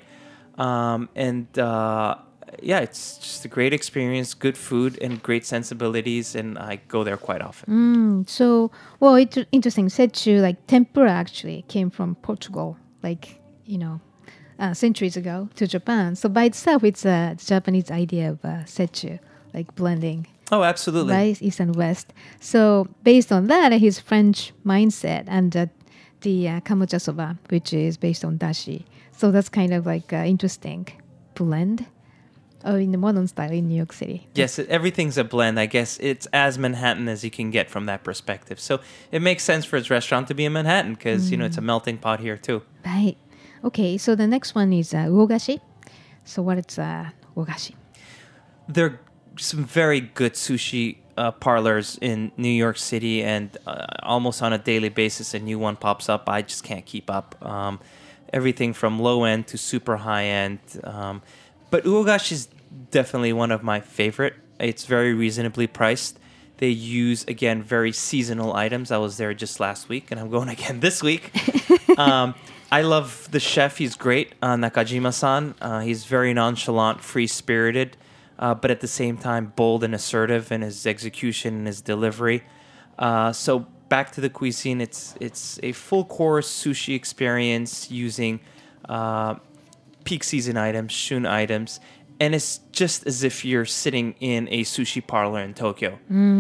Speaker 9: It's just a great experience, good food, and great sensibilities, and I go there quite often.
Speaker 8: It's interesting. Setchu, tempura actually came from Portugal, centuries ago to Japan. So by itself, it's a Japanese idea of setchu, blending.
Speaker 9: Oh, absolutely.
Speaker 8: Right, East and West. So based on that, his French mindset and the kamocha soba, which is based on dashi. So that's kind of interesting blend. In the modern style in New York City.
Speaker 9: Yes, everything's a blend. I guess it's as Manhattan as you can get from that perspective. So it makes sense for his restaurant to be in Manhattan because, it's a melting pot here too.
Speaker 8: Right. Okay, so the next one is uogashi. So what is uogashi?
Speaker 9: There are some very good sushi parlors in New York City, and almost on a daily basis a new one pops up. I just can't keep up. Everything from low end to super high end. But uogashi is definitely one of my favorite. It's very reasonably priced. They use, again, very seasonal items. I was there just last week, and I'm going again this week. I love the chef. He's great, Nakajima-san. He's very nonchalant, free-spirited, but at the same time bold and assertive in his execution and his delivery. So back to the cuisine, it's a full-course sushi experience using peak season items, shun items, and it's just as if you're sitting in a sushi parlor in Tokyo.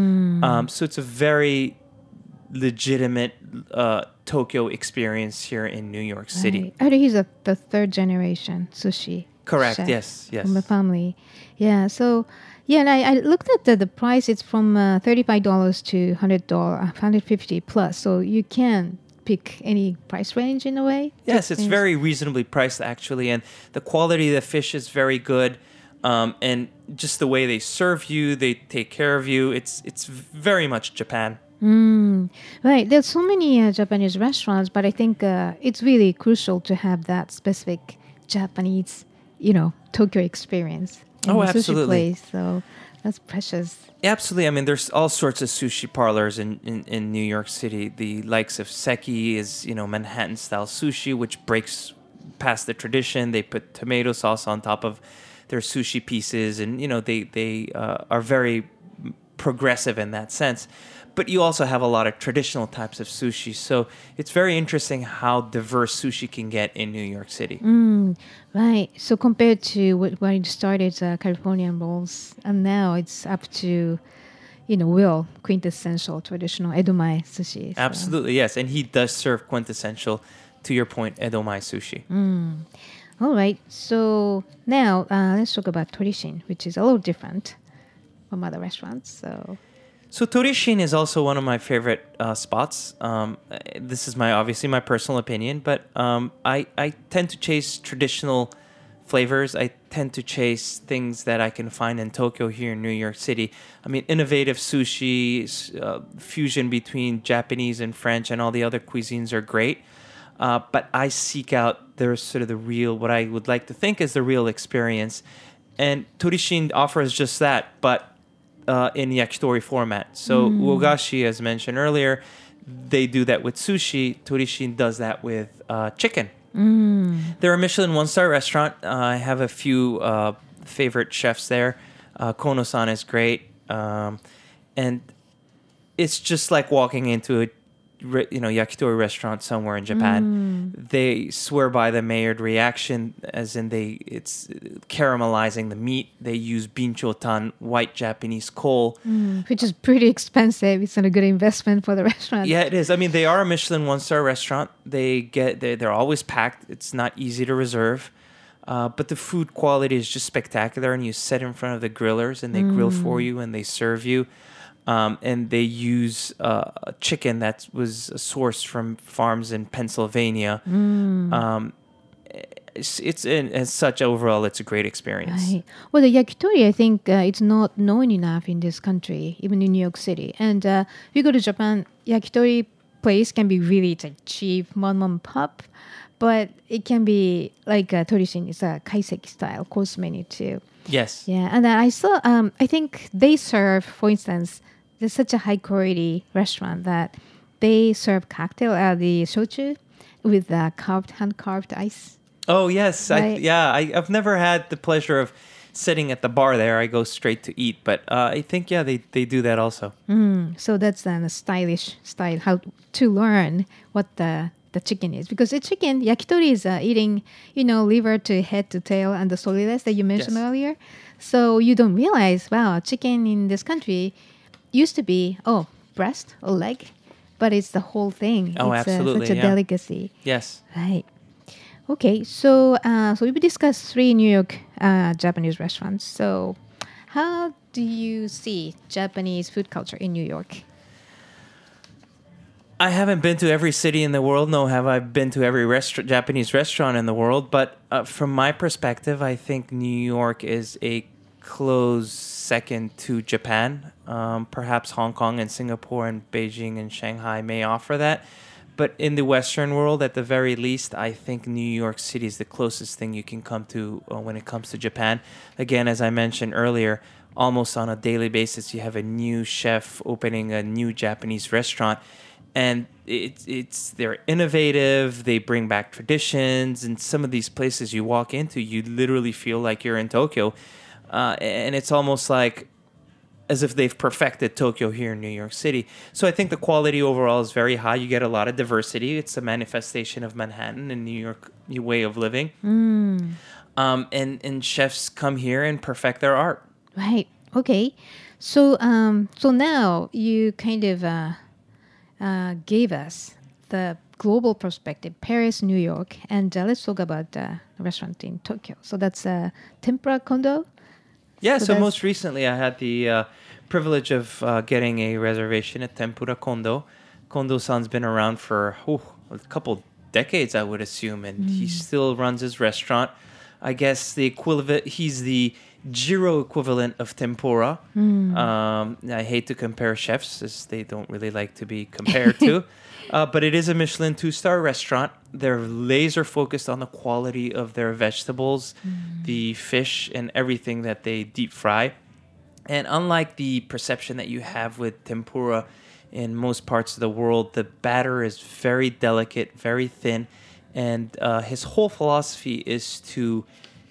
Speaker 9: So it's a very legitimate Tokyo experience here in New York City.
Speaker 8: Right. I think he's the third generation sushi.
Speaker 9: Correct.
Speaker 8: chef
Speaker 9: Yes.
Speaker 8: From the family. Yeah. So yeah, and I looked at the price. It's from $35 to $100, $150 plus. So you can pick any price range in a way.
Speaker 9: Yes, it's very reasonably priced actually, and the quality of the fish is very good. And just the way they serve you, they take care of you. It's very much Japan.
Speaker 8: Right. There's so many Japanese restaurants, but I think it's really crucial to have that specific Japanese, Tokyo experience. In the
Speaker 9: Absolutely.
Speaker 8: Sushi place, so that's precious.
Speaker 9: Absolutely. I mean, there's all sorts of sushi parlors in New York City. The likes of Seki is, Manhattan-style sushi, which breaks past the tradition. They put tomato sauce on top of their sushi pieces, and, they are very progressive in that sense. But you also have a lot of traditional types of sushi. So it's very interesting how diverse sushi can get in New York City.
Speaker 8: Right. So compared to when it started, Californian rolls, and now it's up to, real quintessential traditional Edomae sushi. So.
Speaker 9: Absolutely, yes. And he does serve quintessential, to your point, Edomae sushi.
Speaker 8: All right. So now let's talk about Torishin, which is a little different from other restaurants.
Speaker 9: So Torishin is also one of my favorite spots. This is obviously my personal opinion, but I tend to chase traditional flavors. I tend to chase things that I can find in Tokyo here in New York City. I mean, innovative sushi, fusion between Japanese and French and all the other cuisines are great. But I seek out the real, what I would like to think is the real experience. And Torishin offers just that, but in yakitori format. So uogashi, as mentioned earlier, they do that with sushi. Torishin does that with chicken. They're a Michelin one-star restaurant. I have a few favorite chefs there. Kono-san is great. And it's just like walking into a yakitori restaurant somewhere in Japan. They swear by the Maillard reaction, as in it's caramelizing the meat. They use binchotan, white Japanese coal,
Speaker 8: which is pretty expensive. It's not a good investment for the restaurant.
Speaker 9: Yeah, it is. I mean, they are a Michelin one-star restaurant. They're always packed. It's not easy to reserve. But the food quality is just spectacular, and you sit in front of the grillers, and they grill for you, and they serve you. And they use chicken that was sourced from farms in Pennsylvania. It's such overall, it's a great experience.
Speaker 8: Right. Well, the yakitori, I think it's not known enough in this country, even in New York City. And if you go to Japan, yakitori place can be really cheap, mom and pop, but it can be like Torishin is a kaiseki style course menu too.
Speaker 9: Yes.
Speaker 8: Yeah, and I saw. I think they serve, for instance, there's such a high quality restaurant that they serve cocktail the shochu with hand carved ice.
Speaker 9: Oh yes,
Speaker 8: Right?
Speaker 9: I've never had the pleasure of sitting at the bar there. I go straight to eat, but I think they do that also.
Speaker 8: So that's a stylish style how to learn what the chicken is, because the chicken yakitori is eating liver to head to tail and the solidas that you mentioned earlier. So you don't realize, wow, chicken in this country used to be breast or leg, but it's the whole thing.
Speaker 9: Oh,
Speaker 8: it's
Speaker 9: absolutely,
Speaker 8: such a delicacy.
Speaker 9: Yes.
Speaker 8: Right. Okay, so we've discussed 3 New York Japanese restaurants. So how do you see Japanese food culture in New York?
Speaker 9: I haven't been to every city in the world, nor have I been to every Japanese restaurant in the world. But from my perspective, I think New York is a close second to Japan. Perhaps Hong Kong and Singapore and Beijing and Shanghai may offer that. But in the Western world, at the very least, I think New York City is the closest thing you can come to when it comes to Japan. Again, as I mentioned earlier, almost on a daily basis, you have a new chef opening a new Japanese restaurant. And they're innovative. They bring back traditions. And some of these places you walk into, you literally feel like you're in Tokyo. And it's almost like as if they've perfected Tokyo here in New York City. So I think the quality overall is very high. You get a lot of diversity. It's a manifestation of Manhattan and New York way of living. And chefs come here and perfect their art.
Speaker 8: Right. Okay. So so now you kind of gave us the global perspective, Paris, New York, and let's talk about the restaurant in Tokyo. So that's Tempura Kondo.
Speaker 9: Yeah,
Speaker 8: So
Speaker 9: so
Speaker 8: that's-
Speaker 9: most recently I had the privilege of getting a reservation at Tempura Kondo. Kondo-san's been around for a couple decades, I would assume, and he still runs his restaurant. I guess the equivalent, he's the Jiro equivalent of tempura. I hate to compare chefs, as they don't really like to be compared to. But it is a Michelin 2-star restaurant. They're laser focused on the quality of their vegetables, the fish, and everything that they deep fry. And unlike the perception that you have with tempura in most parts of the world, the batter is very delicate, very thin. And his whole philosophy is to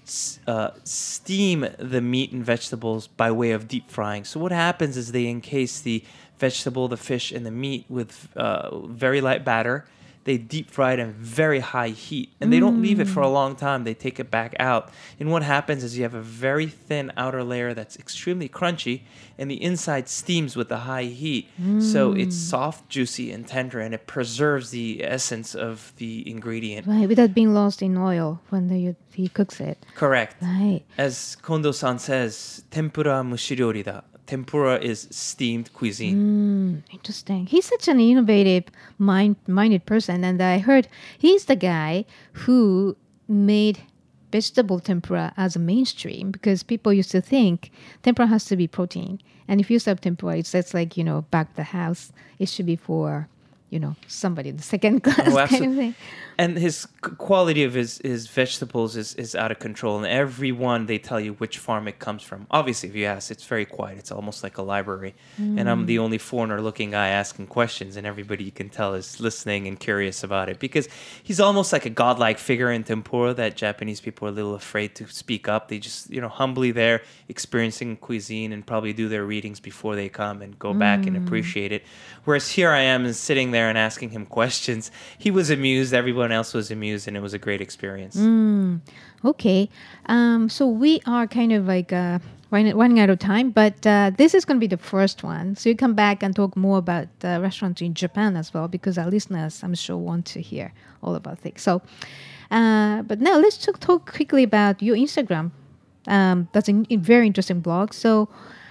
Speaker 9: steam the meat and vegetables by way of deep frying. So what happens is they encase the vegetable, the fish, and the meat with very light batter. They deep fry it in very high heat, and they don't leave it for a long time. They take it back out. And what happens is you have a very thin outer layer that's extremely crunchy, and the inside steams with the high heat. So it's soft, juicy, and tender, and it preserves the essence of the ingredient.
Speaker 8: Right, without being lost in oil when he cooks it.
Speaker 9: Correct.
Speaker 8: Right.
Speaker 9: As Kondo-san says, tempura mushi-ryori da. Tempura is steamed cuisine.
Speaker 8: Interesting. He's such an innovative, minded person, and I heard he's the guy who made vegetable tempura as a mainstream because people used to think tempura has to be protein, and if you serve tempura, it's just like back of the house. It should be for somebody the second class kind of thing.
Speaker 9: And his quality of his vegetables is out of control. And every one, they tell you which farm it comes from. Obviously, if you ask, it's very quiet. It's almost like a library. And I'm the only foreigner-looking guy asking questions, and everybody you can tell is listening and curious about it. Because he's almost like a godlike figure in tempura that Japanese people are a little afraid to speak up. They just, humbly there, experiencing cuisine and probably do their readings before they come and go back and appreciate it. Whereas here I am and sitting there and asking him questions. He was amused. Everyone else was amused, and it was a great experience.
Speaker 8: Okay. So we are kind of like running out of time, but this is going to be the first one. So you come back and talk more about restaurants in Japan as well, because our listeners, I'm sure, want to hear all about things. So, but now let's talk quickly about your Instagram. That's a very interesting blog. So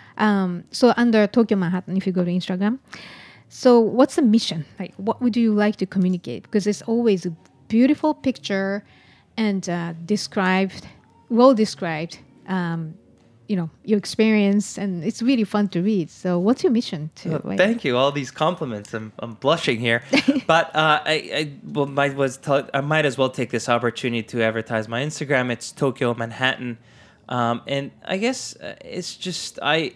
Speaker 8: under Tokyo Manhattan, if you go to Instagram. So what's the mission? Like, what would you like to communicate? Because it's always a beautiful picture and well described, your experience, and it's really fun to read. So what's your mission?
Speaker 9: Thank you. All these compliments. I'm blushing here. But I might as well take this opportunity to advertise my Instagram. It's Tokyo Manhattan. And I guess it's just I'm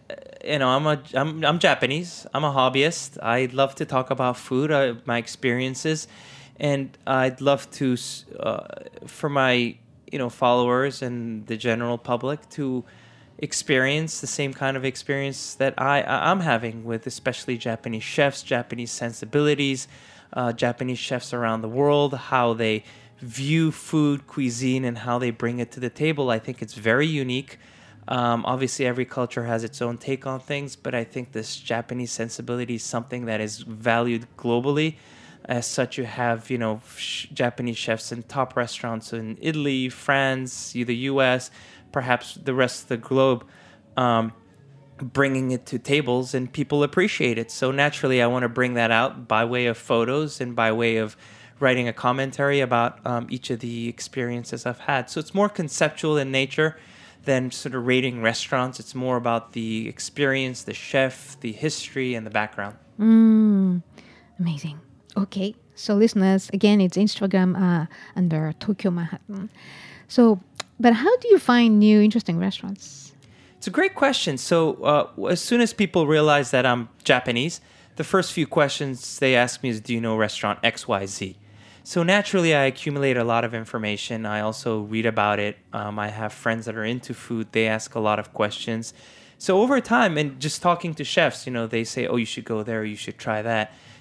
Speaker 9: Japanese. I'm a hobbyist. I love to talk about food, my experiences, and I'd love to for my followers and the general public to experience the same kind of experience that I'm having with especially Japanese chefs, Japanese sensibilities, Japanese chefs around the world, how they view food, cuisine, and how they bring it to the table. I think it's very unique. Obviously, every culture has its own take on things, but I think this Japanese sensibility is something that is valued globally. As such, you have, Japanese chefs in top restaurants in Italy, France, the U.S., perhaps the rest of the globe, bringing it to tables, and people appreciate it. So naturally, I want to bring that out by way of photos and by way of writing a commentary about each of the experiences I've had. So it's more conceptual in nature than sort of rating restaurants. It's more about the experience, the chef, the history, and the background.
Speaker 8: Amazing. Okay, so listeners, again, it's Instagram under Tokyo Manhattan. So, but how do you find new interesting restaurants?
Speaker 9: It's a great question. So as soon as people realize that I'm Japanese, the first few questions they ask me is, do you know restaurant XYZ? So naturally, I accumulate a lot of information. I also read about it. I have friends that are into food. They ask a lot of questions. So over time, and just talking to chefs, they say, oh, you should go there, you should try that.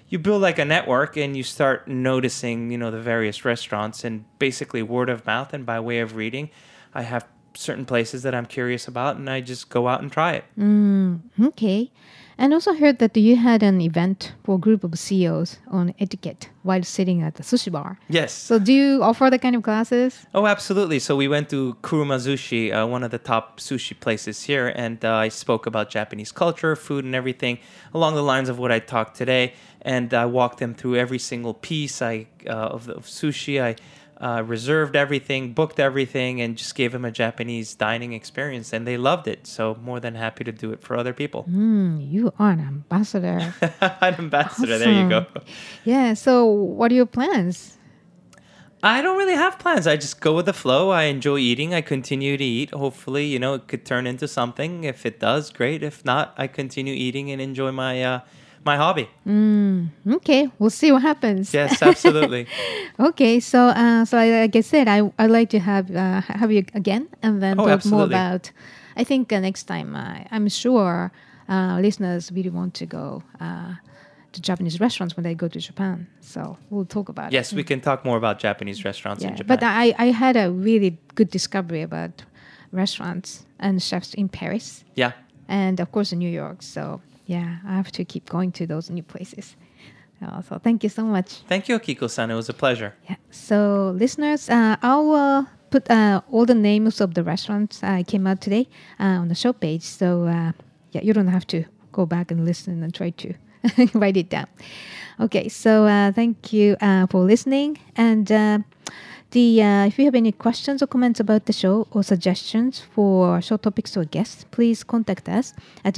Speaker 9: you build like a network and you start noticing, the various restaurants, and basically word of mouth and by way of reading, I have certain places that I'm curious about and I just go out and try it.
Speaker 8: Okay. And also heard that you had an event for a group of CEOs on etiquette while sitting at the sushi bar.
Speaker 9: Yes.
Speaker 8: So do you offer that kind of classes?
Speaker 9: Oh, absolutely. So we went to Kuruma Sushi, one of the top sushi places here, and I spoke about Japanese culture, food, and everything along the lines of what I talked today. And I walked them through every single piece of sushi. I reserved everything, booked everything, and just gave them a Japanese dining experience, and they loved it. So more than happy to do it for other people.
Speaker 8: You are an ambassador.
Speaker 9: An ambassador, awesome. There you go.
Speaker 8: Yeah, so what are your plans?
Speaker 9: I don't really have plans. I just go with the flow. I enjoy eating. I continue to eat. Hopefully, it could turn into something. If it does, great. If not, I continue eating and enjoy my my hobby.
Speaker 8: Okay, we'll see what happens.
Speaker 9: Yes, absolutely.
Speaker 8: Okay, so like I said, I'd like to have you again and then talk
Speaker 9: absolutely.
Speaker 8: more about. I think next time, I'm sure listeners really want to go to Japanese restaurants when they go to Japan. So we'll talk about it.
Speaker 9: Yes, we can talk more about Japanese restaurants in Japan.
Speaker 8: But I had a really good discovery about restaurants and chefs in Paris.
Speaker 9: Yeah.
Speaker 8: And of course in New York. So yeah, I have to keep going to those new places. So thank you so much.
Speaker 9: Thank you, Akiko-san. It was a pleasure.
Speaker 8: Yeah. So listeners, I'll put all the names of the restaurants came out today on the show page. So you don't have to go back and listen and try to write it down. Okay, so thank you for listening. And if you have any questions or comments about the show or suggestions for show topics or guests, please contact us at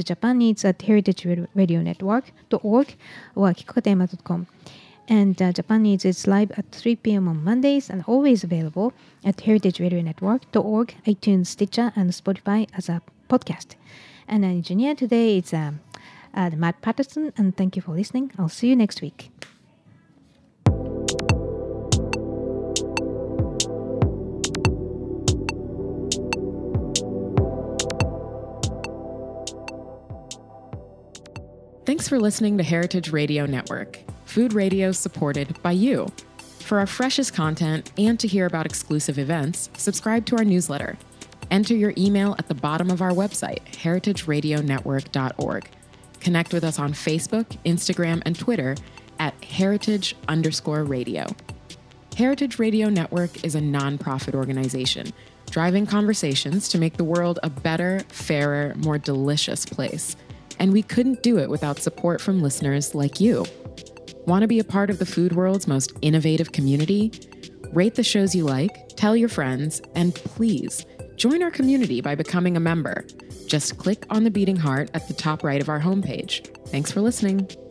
Speaker 8: japaneats@heritageradionetwork.org or akikokatayama.com. And Japan Needs is live at 3 p.m. on Mondays and always available at heritageradionetwork.org, iTunes, Stitcher, and Spotify as a podcast. And our engineer today is Matt Patterson, and thank you for listening. I'll see you next week.
Speaker 11: Thanks for listening to Heritage Radio Network, food radio supported by you. For our freshest content and to hear about exclusive events, subscribe to our newsletter. Enter your email at the bottom of our website, heritageradionetwork.org. Connect with us on Facebook, Instagram, and Twitter at heritage_radio. Heritage Radio Network is a nonprofit organization driving conversations to make the world a better, fairer, more delicious place. And we couldn't do it without support from listeners like you. Want to be a part of the food world's most innovative community? Rate the shows you like, tell your friends, and please join our community by becoming a member. Just click on the beating heart at the top right of our homepage. Thanks for listening.